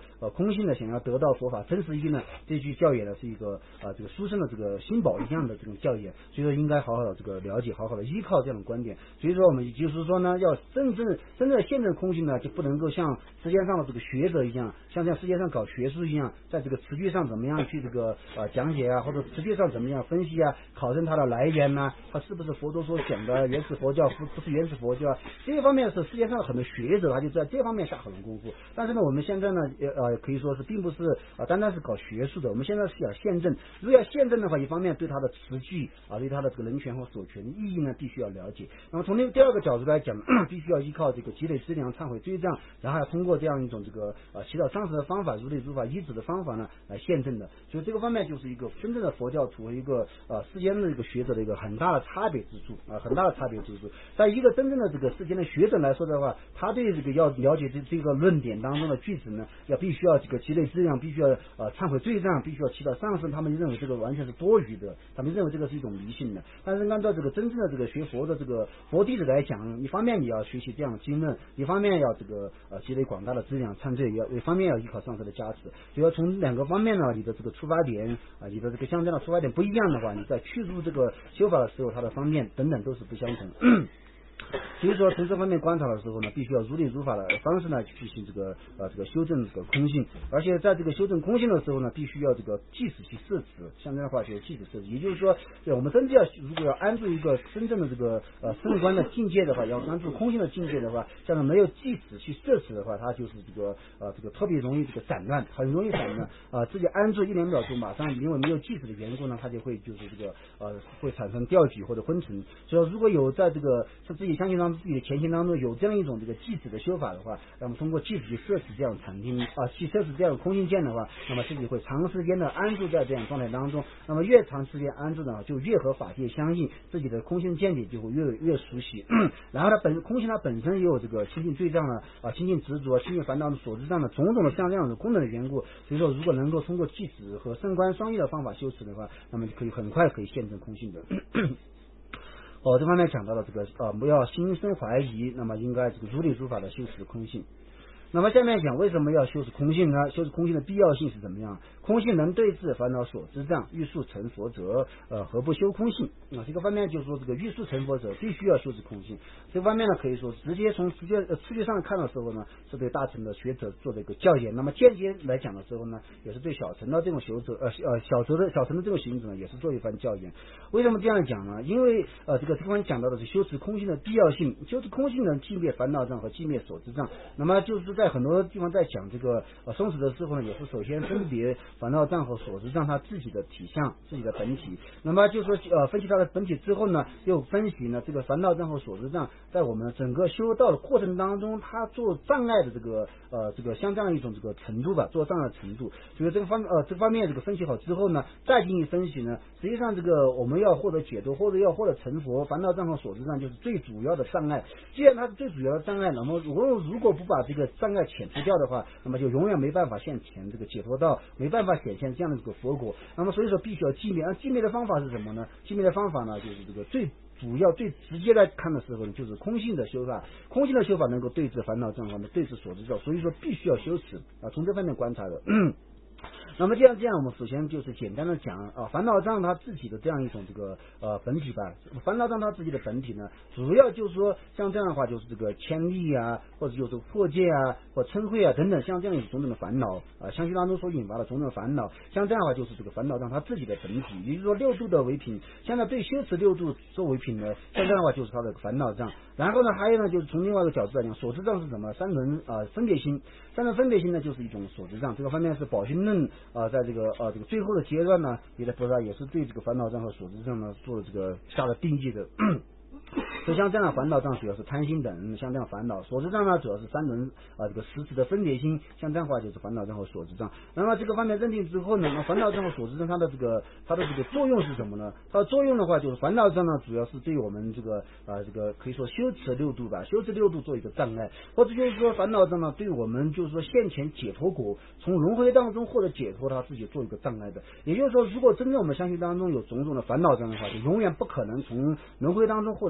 空性呢，想要得到佛法真实意呢，这句教言呢是一个这个书生的这个心宝一样的这种教言，所以说应该好好的这个了解，好好的依靠这样的观点。所以说我们就是说呢，要真正的现证空性呢，就不能够像世界上的这个学者一样，像世界上搞学术一样，在这个词句上怎么样去这个讲解啊，或者词句上怎么样分析啊，考证它的来源啊，它是不是佛陀所讲的原始佛教，不是原始佛教啊，这一方面是世界上很多学者他就在这方面下很多功夫。但是呢，我们现在呢可以说是并不是单单是搞学术的，我们现在是要宪政。如果要宪政的话，一方面对它的词句对它的这个人权和所权意义呢必须要了解。那么从第二个角度来讲，必须要依靠这个积累资粮、忏悔罪障，然后要通过这样一种这个祈祷上师的方法、如理如法依止的方法呢来宪政的。所以这个方面就是一个真正的佛教徒和一个世间的一个学者的一个很大的差别之处很大的差别之处。在一个真正的这个世间的学者来说的话，他对这个要了解这个论点当中的句子呢，必须要这个积累资粮，必须要忏悔罪障，必须要祈祷上师，他们认为这个完全是多余的，他们认为这个是一种迷信的。但是按照这个真正的这个学佛的这个佛弟子来讲，一方面你要学习这样的经论，一方面要这个积累广大的资粮忏罪，一方面要依靠上师的加持。所以要从两个方面呢，你的这个出发点你的这个像这样的出发点不一样的话，你在去入这个修法的时候，它的方面等等都是不相同。所以说从这方面观察的时候呢，必须要如理如法的方式呢去行这个修正这个空性，而且在这个修正空性的时候呢，必须要这个即使去摄持，像这样的话就是即使摄持，也就是说，我们真正如果要安住一个真正的这个圣观的境界的话，要安住空性的境界的话，像没有即使去摄持的话，它就是这个特别容易这个散乱，很容易散乱自己安住1-2秒钟，马上因为没有即使的缘故呢，它就会就是这个会产生掉举或者昏沉。所以如果有在这个自己相信当中自己的前行当中有这样一种这个即止的修法的话，那么通过即止去摄持这样禅定去摄持这样空性见的话，那么自己会长时间的安住在这样状态当中。那么越长时间安住呢，就越和法界相应，自己的空性见解就会越熟悉。然后空性它本身也有这个清净罪障清净执着、清净烦恼的所知障的种种的像这样的功能的缘故。所以说，如果能够通过即止和圣观双运的方法修持的话，那么就可以很快可以现证空性的。这方面讲到了这个不要心生怀疑，那么应该这个如理如法的修持空性。那么下面讲为什么要修持空性呢？修持空性的必要性是怎么样？空性能对治烦恼所知障，欲速成佛者何不修空性这个方面就是说，这个欲速成佛者必须要修持空性。这方面呢，可以说直接从世界上看的时候呢，是对大乘的学者做的一个教言。那么间接来讲的时候呢，也是对小乘的这种修者小乘的这种行者呢，也是做一番教言。为什么这样讲呢？因为这个地方讲到的是修持空性的必要性。修持空性能寂灭烦恼障和寂灭所知障。那么就是在很多地方在讲这个松持的时候呢，也是首先分别烦恼障和所知障它自己的体相、自己的本体。那么就是说分析它的本体之后呢，又分析呢这个烦恼障和所知障在我们整个修道的过程当中，它做障碍的这个像这样一种这个程度吧，做障碍的程度。所以这方面这个分析好之后呢，再进行分析呢，实际上这个我们要获得解脱或者要获得成佛，烦恼障和所知障就是最主要的障碍。既然它是最主要的障碍，那么如果不把这个障碍遣除掉的话，那么就永远没办法现前这个解脱道，没办法显现这样的这个佛果。那么所以说必须要寂灭。寂灭的方法是什么呢？寂灭的方法呢，就是这个最主要最直接来看的时候呢，就是空性的修法。空性的修法能够对治烦恼障和对治所知障，所以说必须要修持从这方面观察的。那么这样我们首先就是简单的讲烦恼障它自己的这样一种这个本体吧。烦恼障它自己的本体呢，主要就是说像这样的话，就是这个牵力或者就是破戒或嗔恚等等，像这样一种种种的烦恼相续当中所引发的种种的烦恼，像这样的话就是这个烦恼障它自己的本体。也就是说六度的为品，现在对修持六度作为品呢，像这样的话就是它的烦恼障。然后呢，还有呢，就是从另外一个角度来讲，所知障是什么？三轮分别心。三轮分别心呢，就是一种所知障。这个方面是宝心论在这个最后的阶段呢，也是对这个烦恼障和所知障呢做这个下了定义的。所以像这样的烦恼障主要是贪心等，像这样烦恼所知障呢主要是三轮这个实质的分别心，像这样的话就是烦恼障和所知障。那么这个方面认定之后呢，那烦恼障和所知障它的这个作用是什么呢？它的作用的话就是烦恼障呢主要是对我们这个可以说修持六度吧，修持六度做一个障碍，或者就是说烦恼障呢对我们就是说现前解脱果从轮回当中获得解脱，它自己做一个障碍的。也就是说，如果真正我们相信当中有种种的烦恼障的话，就永远不可能从轮回当中获得解脱的。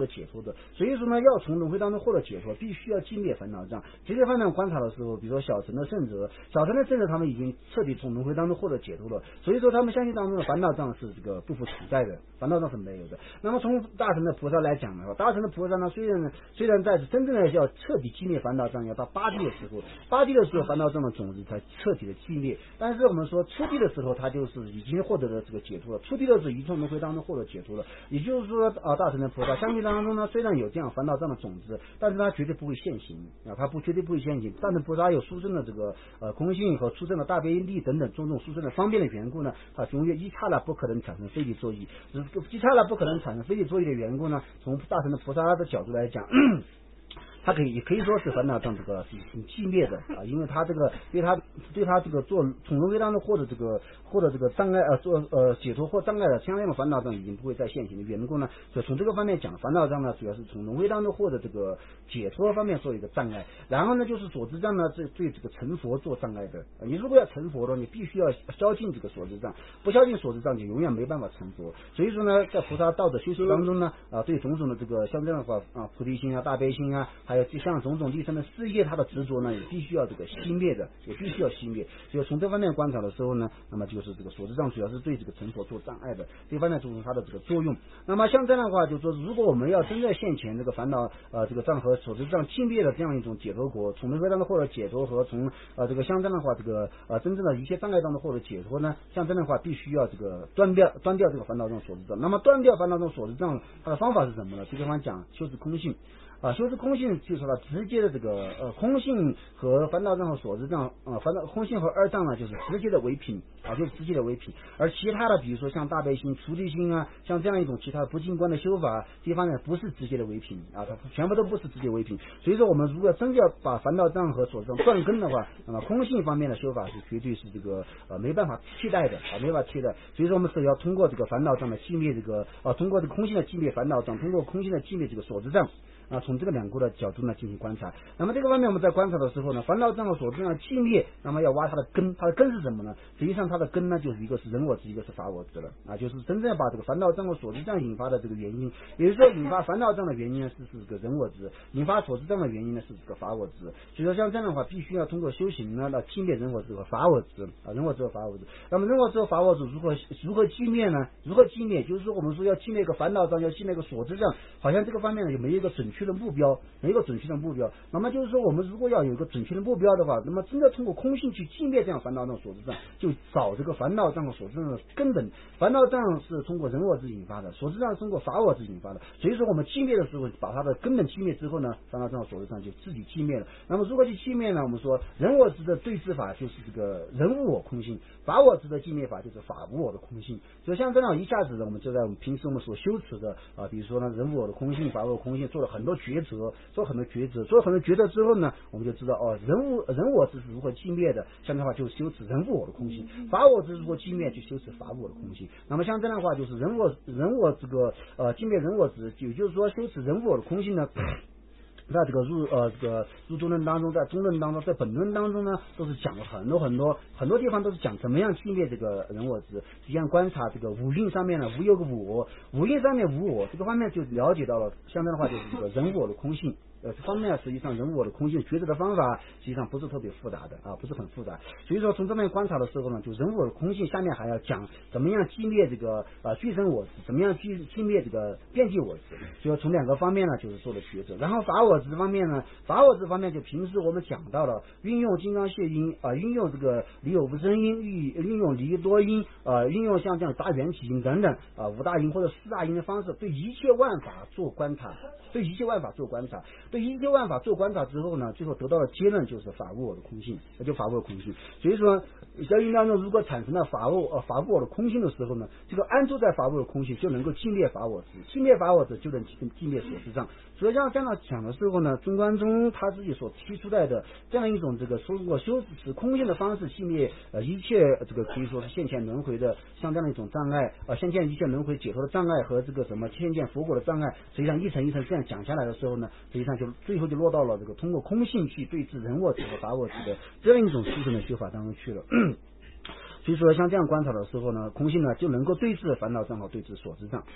的。所以说呢，要从轮回当中获得解脱，必须要寂灭烦恼障。这些方面观察的时候，比如说小乘的圣者，他们已经彻底从轮回当中获得解脱了，所以说他们相信当中的烦恼障是这个不复存在的，烦恼障是没有的。那么从大乘的菩萨来讲的话，大乘的菩萨呢，虽然在真正的要彻底寂灭烦恼障，要到八地的时候，烦恼障的种子才彻底的寂灭。但是我们说初地的时候，他就是已经获得了这个解脱了，初地的时候已经从轮回当中获得解脱了。也就是说大乘的菩萨相信当中呢，虽然有这样烦恼障的种子，但是他绝对不会现行啊，绝对不会现行。大乘菩萨有殊胜的这个空性和殊胜的大悲力等等种种殊胜的方便的缘故呢，他永远一刹那不可能产生非理作意，一刹那不可能产生非理作意的缘故呢，从大乘的菩萨的角度来讲。他也可以说是烦恼障这个是寂灭的啊，因为他这个对他这个从轮回当中获得这个障碍解脱或障碍的相应的烦恼障已经不会再现行的缘故呢，所以从这个方面讲，烦恼障呢主要是从轮回当中获得这个解脱方面做一个障碍。然后呢，就是所知障呢对这个成佛做障碍的。你如果要成佛的，你必须要消尽这个所知障，不消尽所知障就永远没办法成佛。所以说呢，在菩萨道的修持当中呢对种种的这个像这样的话菩提心啊、大悲心啊，还有像种种立身的事业，他的执着呢也必须要这个熄灭的，也必须要熄灭。所以从这方面观察的时候呢，那么就是这个所知障主要是对这个成佛做障碍的，这方面就是它的这个作用。那么像这样的话，就是说如果我们要真正现前这个烦恼这个障和所知障尽灭的这样一种解脱果，从轮回当中获得解脱和从这个像这样的话这个真正的一切障碍当中获得解脱呢，像这样的话必须要这个断掉这个烦恼中所知障。那么断掉烦恼中所知障，它的方法是什么呢？这地方讲修持空性。修持空性就是说直接的这个空性和烦恼障和所知障空性和二障呢，就是直接的为品就是直接的为品。而其他的比如说像大悲心、菩提心啊，像这样一种其他的不净观的修法，这方面不是直接的为品它全部都不是直接为品。所以说我们如果真的要把烦恼障和所知障断根的话，那么空性方面的修法是绝对是这个没办法替代的没办法替代。所以说我们是要通过这个烦恼障的寂灭这个通过这个空性的寂灭烦恼障，通过空性的寂灭这个所知障从这个两个的角度呢进行观察。那么这个方面我们在观察的时候呢，烦恼障和所知障的寂灭，那么要挖它的根，它的根是什么呢？实际上它的根呢，就是一个是人我执，一个是法我执了就是真正把这个烦恼障和所知障引发的这个原因，也就是说引发烦恼障的原因呢是这个人我执，引发所知障的原因呢是这个法我执。所以说像这样的话，必须要通过修行呢来寂灭人我执和法我执人我执和法我执。那么人我执和法我执如何寂灭呢？如何寂灭？就是说我们说要寂灭一个烦恼障，要寂灭一个所知障，好像这个方面呢有没有一个准确的目标，那么就是说我们如果要有一个准确的目标的话，那么真的通过空性去寂灭这样烦恼障所知障，就找这个烦恼障和所知障的根本。烦恼障是通过人我执引发的，所知障是通过法我执引发的。所以说我们寂灭的时候，把它的根本寂灭之后呢，烦恼障和所知障就自己寂灭了。那么如何去寂灭呢？我们说人我执的对治法就是这个人无我空性，法我执的寂灭法就是法无我的空性。所以像这样一下子呢，我们就在我们平时我们所修持的比如说呢人无我的空性、法无我空性，做了很多抉择之后呢，我们就知道人我执是如何寂灭的。像这样的话就修持人无我的空性，法我执如何寂灭就修持法无我的空性。那么像这样的话就是人我这个寂灭人我执，也就是说修持人无我的空性呢，在这个入中论当中，在中论当中，在本论当中呢，都是讲了很多地方都是讲怎么样寂灭这个人我执。实际上观察这个五蕴上面呢，无有个我，五蕴上面无我，这个方面就了解到了，相当的话就是这个人我的空性。这方面实际上人我的空性抉择的方法实际上不是特别复杂的不是很复杂。所以说从这边观察的时候呢，就人我的空性下面还要讲怎么样寂灭这个具身我执，怎么样寂灭这个遍计我执。所以从两个方面呢就是做了抉择。然后法我执方面呢，就平时我们讲到了运用金刚泻音运用这个离有无声音，运用离多音运用像这样大缘起音等等五大音或者四大音的方式，对一切万法做观察，对一切万法做观察之后呢，最后得到的结论就是法无我的空性，就法无我的空性。所以说小运当中如果产生了法无我的空性的时候呢，这个安住在法无我的空性就能够寂灭法我执，寂灭法我执就能寂灭所知障。所以像这样讲的时候呢，中观中他自己所提出来的这样一种这个通过修持空性的方式寂灭一切这个可以说是现前轮回的像这样的一种障碍现前一切轮回解脱的障碍和这个什么现前佛果的障碍，实际上一层一层这样讲下来的时候呢，实际上就最后就落到了这个通过空性去对治人我执和法我执的这样一种殊胜的修法当中去了。所以说像这样观察的时候呢，空性呢就能够对治烦恼障和对治所知障。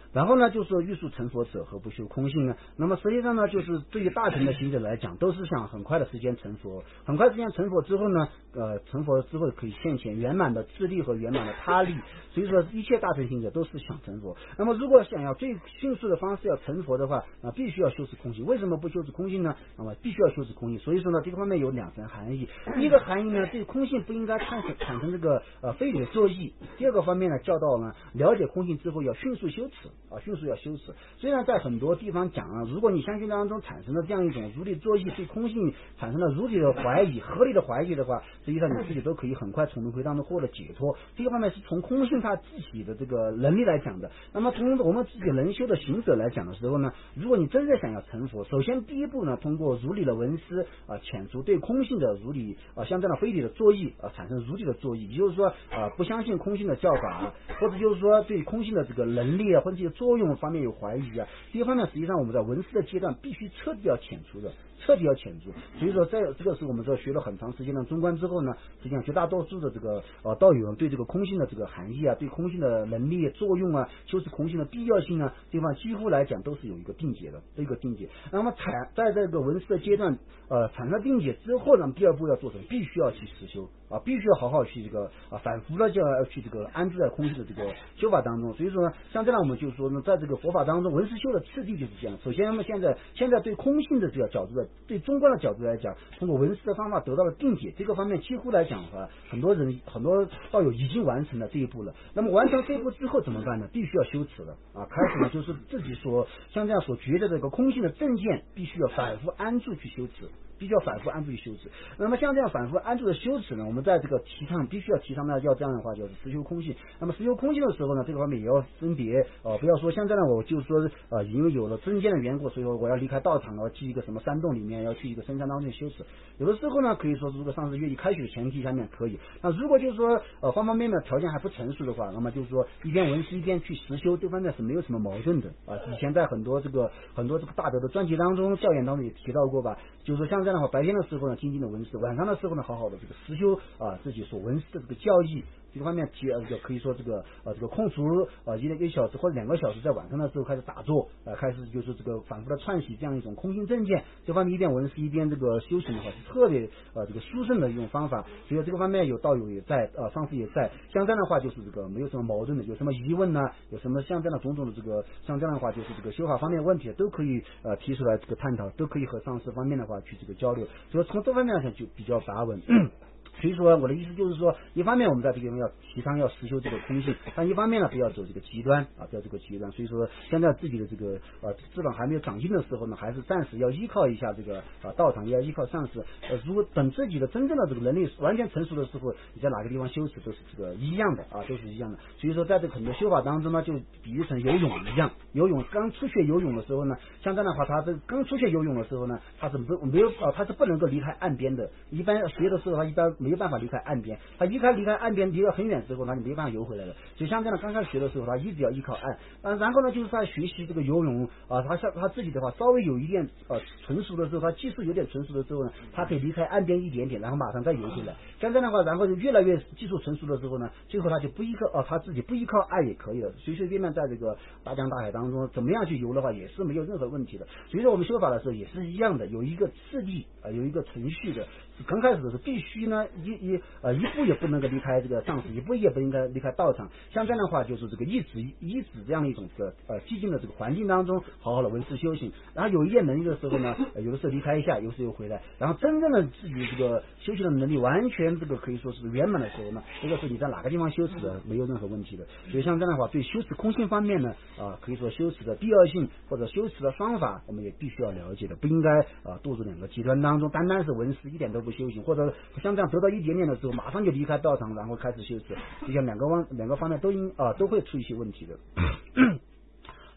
然后呢，就是欲速成佛者何不修空性呢？那么实际上呢，就是对于大乘的行者来讲，都是想很快的时间成佛，很快时间成佛之后呢，成佛之后可以现前圆满的智力和圆满的他力，所以说一切大乘行者都是想成佛。那么如果想要最迅速的方式要成佛的话，必须要修持空性。为什么不修持空性呢？那么必须要修持空性。所以说呢，这个方面有两层含义。第一个含义呢，对空性不应该产生这个非理的作意。第二个方面呢，教导呢了解空性之后要迅速修持迅速要修持。虽然在很多地方讲如果你相信当中产生了这样一种如理作意，对空性产生了如理的怀疑、合理的怀疑的话，实际上你自己都可以很快从轮回当中获得解脱。这个方面是从空性它自己的这个能力来讲的。那么从我们自己人修的行者来讲的时候呢，如果你真正想要成佛，首先第一步呢，通过如理的闻思遣除对空性的如理像这样的非理的作意产生如理的作意，也就是说不相信空性的教法或者就是说对空性的这个能力或者这些作用方面有怀疑这一方面实际上我们在闻思的阶段必须彻底要遣除的。所以说在这个是我们说学了很长时间的中观之后呢，实际上绝大多数的这个道友对这个空性的这个含义对空性的能力作用修持空性的必要性地方几乎来讲都是有一个定解的，那么在这个闻思的阶段产生定解之后呢，第二步要做什么？必须要去实修必须要好好去这个反复的就要去这个安置在空性的这个修法当中。所以说呢，像这样我们就说呢，在这个佛法当中，闻思修的次第就是这样。首先那么现在对空性的这个角度对中观的角度来讲，通过闻思的方法得到了定解，这个方面几乎来讲的话，很多道友已经完成了这一步了。那么完成这一步之后怎么办呢？必须要修持了开始呢就是自己像这样所觉得这个空性的正见，必须要反复安住去修持。那么像这样反复安住的修持呢，我们在这个必须要提倡呢，要这样的话就是实修空性。那么实修空性的时候呢，这个方面也要分别不要说像这样我就说因为有了真见的缘故，所以说我要离开道场去一个什么山洞里面，要去一个深山当中修持。有的时候呢，可以说如果上师愿意开许的前提下面可以。那如果就是说方方面面条件还不成熟的话，那么就是说一边闻思一边去实修，这方面是没有什么矛盾的以前在很多这个大德的专辑当中、教研当中也提到过吧，就是说像这样的话，白天的时候呢静静的闻思，晚上的时候呢好好的这个实修自己所闻思的这个教义。这个方面可以说这个空出1个小时或者2个小时，在晚上的时候开始打坐开始就是这个反复的串习这样一种空性正见，这方面一边闻思一边这个修行的话是特别这个殊胜的一种方法。所以这个方面有道友也在上师也在，像这样的话就是这个没有什么矛盾的，有什么疑问有什么像这样的种种的这个像这样的话就是这个修法方面的问题都可以提出来这个探讨，都可以和上师方面的话去这个交流。所以从这方面来讲就比较达稳所以说我的意思就是说，一方面我们在这个地方要提倡要实修这个空性，但一方面呢不要走这个极端不要这个极端。所以说现在自己的这个智慧还没有长进的时候呢，还是暂时要依靠一下这个道场，也要依靠上师如果等自己的真正的这个能力完全成熟的时候，你在哪个地方修持都是这个一样的都是一样的。所以说在这个很多修法当中呢，就比喻成游泳一样，游泳刚初学游泳的时候呢，像这样的话他这刚初学游泳的时候呢，他是他是不能够离开岸边的。一般学的时候他一般没有办法离开岸边，他离开岸边离得很远之后，他就没办法游回来了。就像这样刚开始学的时候，他一直要依靠岸然后呢就是在学习这个游泳他自己的话稍微有一点成熟的时候，他技术有点成熟的时候呢，他可以离开岸边一点点，然后马上再游回来。像这样的话，然后就越来越技术成熟的时候呢，最后他就不依靠他自己不依靠岸也可以了，随随便便在这个大江大海当中怎么样去游的话也是没有任何问题的。所以说我们修法的时候也是一样的，有一个次第有一个程序的。刚开始的时候必须呢一步也不能够离开这个上师，一步也不应该离开道场。像这样的话就是这个一直这样一种寂静的这个环境当中好好的闻思修行，然后有一点能力的时候呢有的时候离开一下，有时候又回来，然后真正的自己这个修行的能力完全这个可以说是圆满的时候呢，这个是你在哪个地方修持的没有任何问题的。所以像这样的话对修持空性方面呢可以说修持的必要性或者修持的方法我们也必须要了解的，不应该堕入两个极端当中，单单是闻思一点都不修行，或者像这样得到一点点的时候马上就离开道场然后开始修持，就像两个方面都会出一些问题的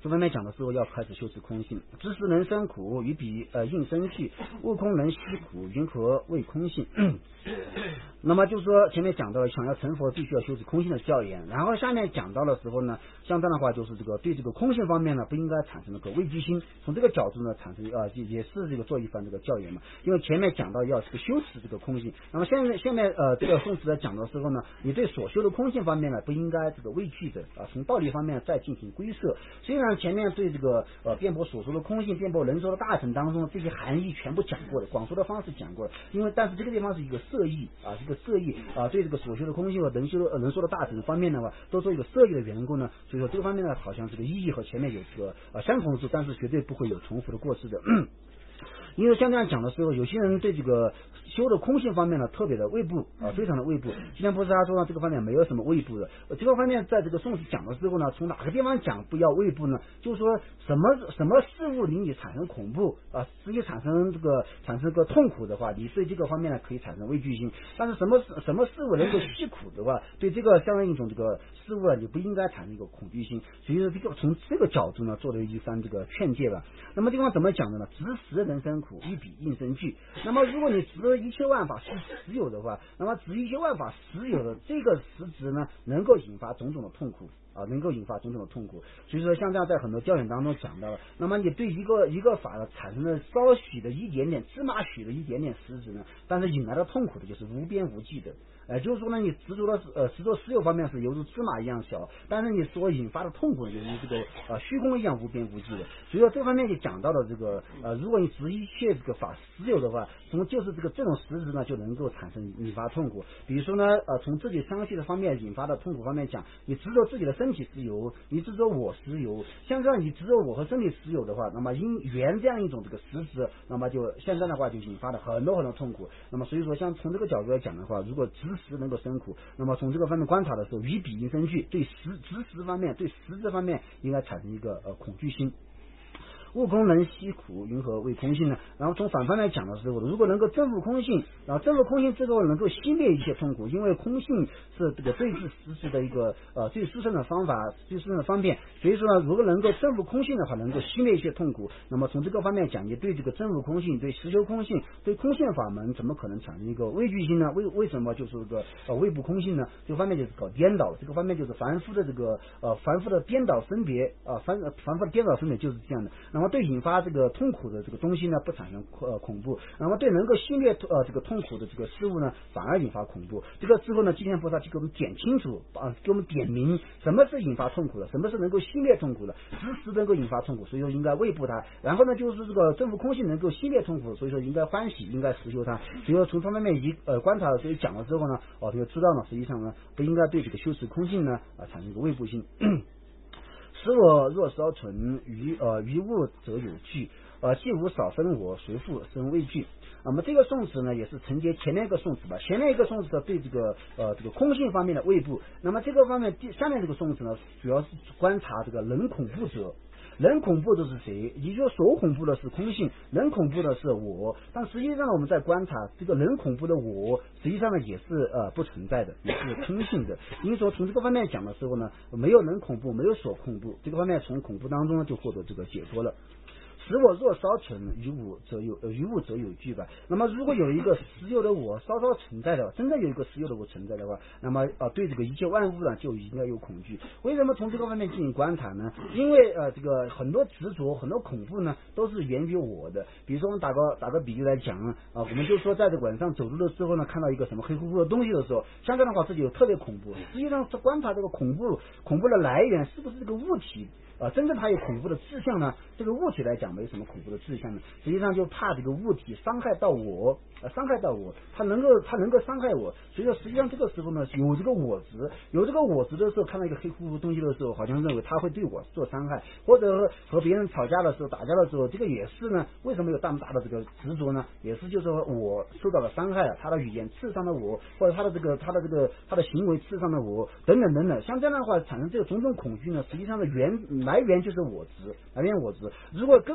这方面讲的时候要开始修持空性。知识能生苦，于彼应生具，悟空能息苦，云何谓空性？那么就是说前面讲到了想要成佛必须要修持空性的教言，然后下面讲到的时候呢，像这样的话就是这个对这个空性方面呢不应该产生那个畏惧心，从这个角度呢产生也是这个做一番这个教言嘛。因为前面讲到要这个修持这个空性，那么现在这个宋词在讲的时候呢，你对所修的空性方面呢不应该这个畏惧的从道理方面再进行归摄。虽然前面对这个辩驳所说的空性、辩驳能说的大乘当中这些含义全部讲过了，广说的方式讲过了，但是这个地方是一个摄意这个摄意对这个所修的空性和能说的大乘方面的话都做一个摄意的缘故呢，所以说这个方面呢好像这个意义和前面有这个相同之处，但是绝对不会有重复的过失的。因为像这样讲的时候，有些人对这个修的空性方面呢特别的畏怖非常的畏怖。今天不是他说呢这个方面没有什么畏怖的，这个方面在这个宋词讲的时候呢，从哪个地方讲不要畏怖呢？就是说什么事物令你产生恐怖实际产生个痛苦的话，你对这个方面呢可以产生畏惧心。但是什么事物能够息苦的话，对这个相应一种这个事物你不应该产生一个恐惧心。所以说这个从这个角度呢做了一番这个劝诫吧。那么这地方怎么讲的呢？执实人生苦，一彼应生具。那么如果你执一切万法是实有的话，那么执一切万法实有的这个实质呢，能够引发种种的痛苦能够引发种种的痛苦。所以说像这样在很多教典当中讲到了，那么你对一个法呢产生了稍许的一点点芝麻许的一点点实质呢，但是引来的痛苦的就是无边无际的。就是说呢，你执着实有方面是犹如芝麻一样小，但是你所引发的痛苦呢，就是这个虚空一样无边无际的。所以说这方面就讲到了这个如果你执一切这个法实有的话，就是这种实质呢就能够产生引发痛苦。比如说呢从自己相续的方面引发的痛苦方面讲，你执着自己的身体实有，你执着我实有，像这样你执着我和身体实有的话，那么因缘这样一种这个实质，那么就现在的话就引发了很多很多痛苦。那么所以说像从这个角度来讲的话，如果执实能够生苦，那么从这个方面观察的时候，于彼应生惧，对执实方面对实质方面应该产生一个恐惧心。悟空能息苦，云何谓空性呢？然后从反方面讲的时候，如果能够证悟空性，然后证悟空性之后能够熄灭一切痛苦，因为空性是这个对治实质的一个最殊胜的方法，最殊胜的方便。所以说呢，如果能够证悟空性的话，能够熄灭一切痛苦。那么从这个方面讲，也对这个证悟空性、对实修空性、对空性法门，怎么可能产生一个畏惧心呢？为什么就是这个畏怖空性呢？这个方面就是搞颠倒，这个方面就是凡夫的这个凡夫的颠倒分别凡夫的颠倒分别就是这样的。那么对引发这个痛苦的这个东西呢不产生恐怖，那么对能够熄灭这个痛苦的这个事物呢反而引发恐怖。这个之后呢，济天菩萨就给我们点清楚给我们点明什么是引发痛苦的，什么是能够熄灭痛苦的，知识能够引发痛苦，所以说应该畏怖它。然后呢就是这个证悟空性能够熄灭痛苦，所以说应该欢喜，应该实修它。所以说从方面观察所以讲了之后呢就知道呢实际上呢不应该对这个修持空性呢产生一个畏怖性。使我若稍存，于物则有惧，既无少分我，谁复生畏惧？那么这个宋词呢，也是承接前面一个宋词吧。前面一个宋词对这个空性方面的畏怖，那么这个方面下面这个宋词呢，主要是观察这个人恐怖者。人恐怖的是谁？也就是所恐怖的是空性，人恐怖的是我。但实际上呢，我们在观察这个人恐怖的我，实际上呢也是不存在的，也是空性的。因为说从这个方面讲的时候呢，没有人恐怖，没有所恐怖，这个方面从恐怖当中呢就获得这个解脱了。使我若稍存，于物则有惧吧。那么如果有一个实有的我稍稍存在的话，真正有一个实有的我存在的话，那么对这个一切万物呢就应该有恐惧。为什么从这个方面进行观察呢？因为这个很多执着很多恐怖呢都是源于我的。比如说我们打个比喻来讲我们就说在这个晚上走路的时候呢，看到一个什么黑乎乎的东西的时候，像这样的话自己有特别恐怖。实际上观察这个恐怖的来源是不是这个物体真正它有恐怖的志向呢？这个物体来讲没什么恐怖的志向呢，实际上就怕这个物体伤害到我，它能够伤害我。所以说实际上这个时候呢，有这个我执的时候，看到一个黑乎乎东西的时候，好像认为他会对我做伤害，或者和别人吵架的时候打架的时候，这个也是呢，为什么有这么大的这个执着呢？也是就是说我受到了伤害了，他的语言刺伤了我，或者他的行为刺伤了我，等等等等。像这样的话产生这个种种恐惧呢，实际上的来源就是我执。如果根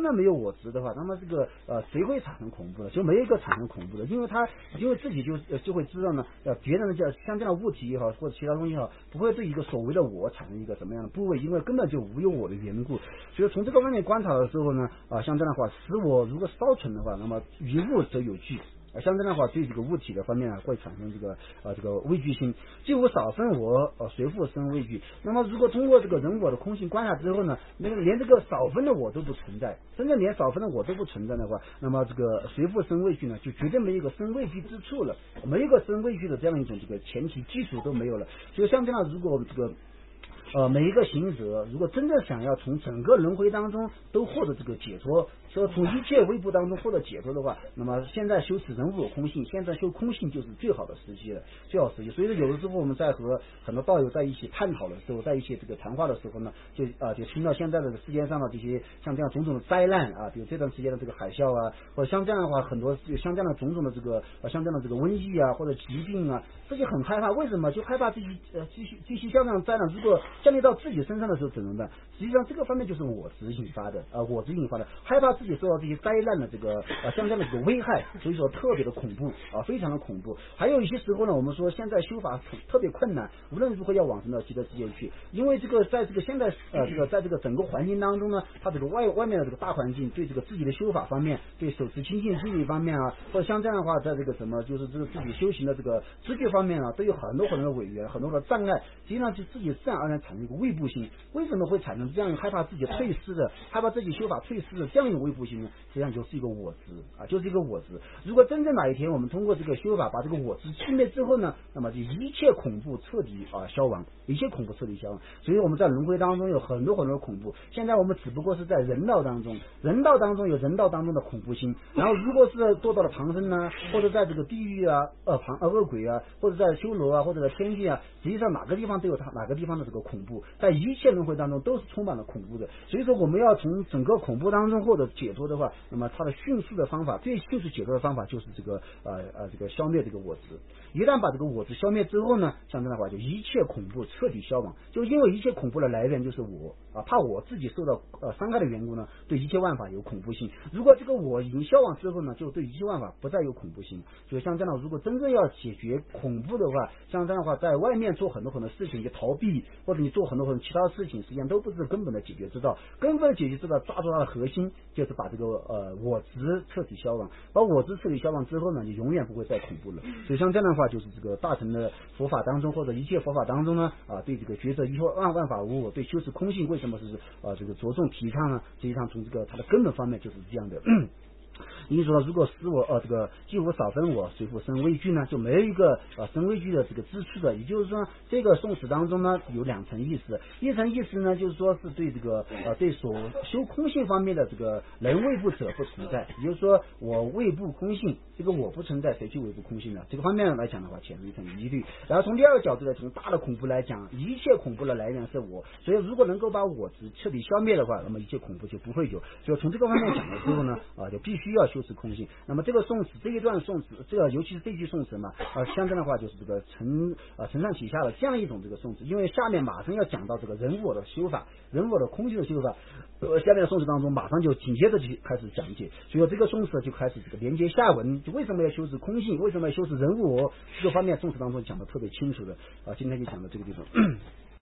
的没有我执的话，那么这个谁会产生恐怖呢？就没有一个产生恐怖的，因为自己就会知道呢，别人的像这样的物体也好，或者其他东西也好，不会对一个所谓的我产生一个什么样的部位，因为根本就无有我的缘故。所以从这个方面观察的时候呢，像这样的话，使我如果稍存的话，那么于物则有惧。像这样的话，对这个物体的方面会产生这个畏惧心，既无少分我，随复生畏惧。那么如果通过这个人我的空性观察之后呢，连这个少分的我都不存在，真正连少分的我都不存在的话，那么这个随复生畏惧呢，就绝对没有一个生畏惧之处了，没有一个生畏惧的这样一种这个前提基础都没有了。所以像这样，如果这个每一个行者如果真正想要从整个轮回当中都获得这个解脱，说从一切微不当中获得解脱的话，那么现在修持人我空性，现在修空性就是最好的时机了，最好时机。所以说有的时候我们在和很多道友在一起探讨的时候，在一起这个谈话的时候呢，就听到现在的世界上的这些像这样种种的灾难比如这段时间的这个海啸或者像这样的话，很多像这样的种种的这个像这样的这个瘟疫或者疾病自己很害怕。为什么？就害怕这些像这样的灾难如果降临到自己身上的时候怎么办？实际上这个方面就是我执引发的害怕自己受到这些灾难的这个像这样的这个危害，所以说特别的恐怖非常的恐怖。还有一些时候呢，我们说现在修法特别困难，无论如何要往生到极乐世界去，因为这个在这个现在在这个整个环境当中呢，它这个外面的这个大环境对这个自己的修法方面，对手持清净之力方面或者像这样的话，在这个什么就是这个自己修行的这个知觉方面都有很多的违缘，很多的障碍，实际上就自己自然而然产生一个畏怖心。为什么会产生这样害怕自己退失的，害怕自己修法退失的这样一种畏怖心呢？实际上就是一个我执就是一个我执。如果真正哪一天我们通过这个修法把这个我执熄灭之后呢，那么就一切恐怖彻底消亡，一切恐怖彻底消亡。所以我们在轮回当中有很多恐怖，现在我们只不过是在人道当中有人道当中的恐怖心，然后如果是堕到了旁生呢，或者在这个地狱恶鬼或者在修罗或者在天界实际上哪个地方都有哪个地方的这个恐怖，在一切轮回当中都是充满了恐怖的。所以说我们要从整个恐怖当中获得解脱的话，那么它的迅速的方法，最迅速解脱的方法就是这个消灭这个我执。一旦把这个我执消灭之后呢，像这样的话就一切恐怖彻底消亡。就因为一切恐怖的来源就是我怕我自己受到伤害的缘故呢，对一切万法有恐怖性。如果这个我已经消亡之后呢，就对一切万法不再有恐怖性。所以像这样的，如果真正要解决恐怖的话，像这样的话，在外面做很多事情就逃避，或者你做很多其他事情，实际上都不是根本的解决之道。根本的解决之道，抓住它的核心，就是把这个我执彻底消亡。把我执彻底消亡之后呢，你永远不会再恐怖了。所以像这样的话，就是这个大乘的佛法当中，或者一切佛法当中呢，对这个觉得一切万法无我，对修持空性为什么是这个着重提倡呢？实际上从这个它的根本方面就是这样的。因此说，如果使我这个既无少分我，随复生畏惧呢，就没有一个生畏惧的这个支持的。也就是说，这个宋词当中呢有两层意思，一层意思呢就是说是对这个对所修空性方面的这个人畏怖者不存在，也就是说我畏怖空性，这个我不存在，谁去畏怖空性呢？这个方面来讲的话，显示一层疑虑。然后从第二个角度来，从大的恐怖来讲，一切恐怖的来源是我，所以如果能够把我执彻底消灭的话，那么一切恐怖就不会有。所以从这个方面讲的时候呢，就必须要修持空性。那么这个宋词这一段宋词，这个尤其是这句宋词嘛，相对的话就是这个承上启下的这样一种这个宋词，因为下面马上要讲到这个人我的修法，人我的空性的修法，下面的宋词当中马上就紧接着就开始讲解，所以这个宋词就开始这个连接下文，就为什么要修持空性，为什么要修持人我，这个方面宋词当中讲的特别清楚的今天就讲到这个地方。